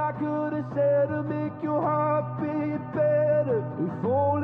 I could have said to make your heart beat better. If only